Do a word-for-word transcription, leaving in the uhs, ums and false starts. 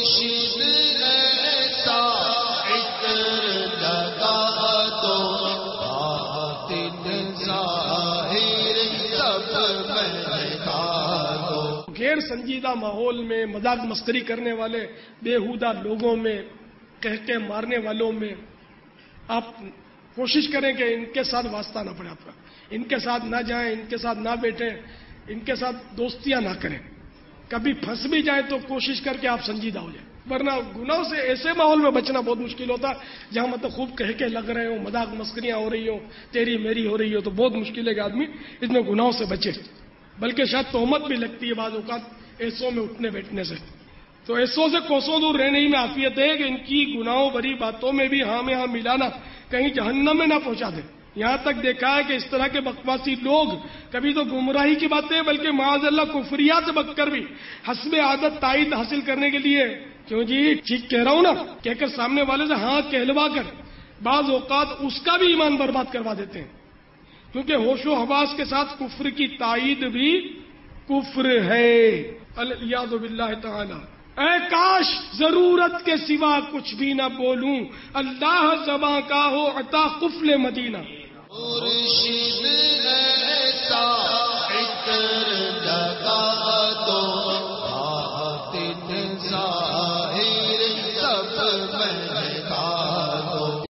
غیر سنجیدہ ماحول میں مذاق مسخری کرنے والے بےہودہ لوگوں میں کہکے مارنے والوں میں آپ کوشش کریں کہ ان کے ساتھ واسطہ نہ پڑے آپ کا، ان کے ساتھ نہ جائیں، ان کے ساتھ نہ بیٹھیں، ان کے ساتھ دوستیاں نہ کریں. کبھی پھنس بھی جائیں تو کوشش کر کے آپ سنجیدہ ہو جائیں، ورنہ گناہوں سے ایسے ماحول میں بچنا بہت مشکل ہوتا ہے جہاں مطلب خوب کہکے لگ رہے ہوں، مذاق مسخریاں ہو رہی ہوں، تیری میری ہو رہی ہو، تو بہت مشکل ہے کہ آدمی اس میں گناہوں سے بچے. بلکہ شاید تہمت بھی لگتی ہے بعض اوقات ایسوں میں اٹھنے بیٹھنے سے. تو ایسوں سے کوسوں دور رہنے ہی میں عافیت ہے کہ ان کی گناہوں بری باتوں میں بھی ہاں میں ہاں ملانا کہیں جہنم میں نہ پہنچا دے. یہاں تک دیکھا ہے کہ اس طرح کے بکواسی لوگ کبھی تو گمراہی کی باتیں بلکہ معاذ اللہ کفریات سے بک کر بھی حسب عادت تائید حاصل کرنے کے لیے، کیوں جی ٹھیک کہہ رہا ہوں نا، کہہ کر سامنے والے سے ہاں کہلوا کر بعض اوقات اس کا بھی ایمان برباد کروا دیتے ہیں. کیونکہ ہوش و حواس کے ساتھ کفر کی تائید بھی کفر ہے. الیاذ باللہ تعالی. اے کاش ضرورت کے سوا کچھ بھی نہ بولوں، اللہ زباں کا ہو عطا قفل مدینہ.